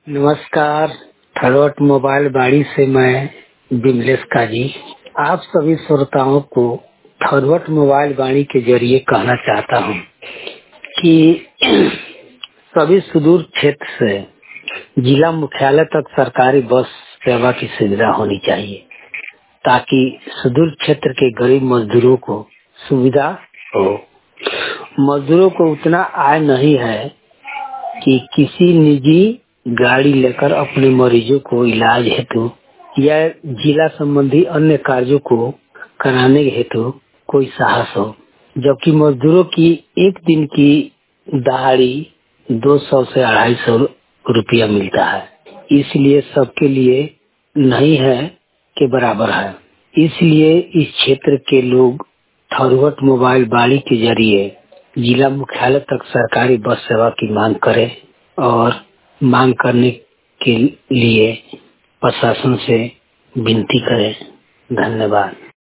नमस्कार। थरवट मोबाइल बाड़ी से मैं बिमलेश काजी आप सभी श्रोताओं को थरवट मोबाइल बाड़ी के जरिए कहना चाहता हूं कि सभी सुदूर क्षेत्र से जिला मुख्यालय तक सरकारी बस सेवा की सुविधा होनी चाहिए ताकि सुदूर क्षेत्र के गरीब मजदूरों को सुविधा हो। मजदूरों को उतना आय नहीं है कि किसी निजी गाड़ी लेकर अपने मरीजों को इलाज हेतु या जिला संबंधी अन्य कार्यों को कराने हेतु कोई साहस हो, जबकि मजदूरों की एक दिन की दिहाड़ी 200 से 250 रुपया मिलता है। इसलिए सबके लिए नहीं है के बराबर है। इसलिए इस क्षेत्र के लोग थरवट मोबाइल बाड़ी के जरिए जिला मुख्यालय तक सरकारी बस सेवा की मांग करें और मांग करने के लिए प्रशासन से विनती करें। धन्यवाद।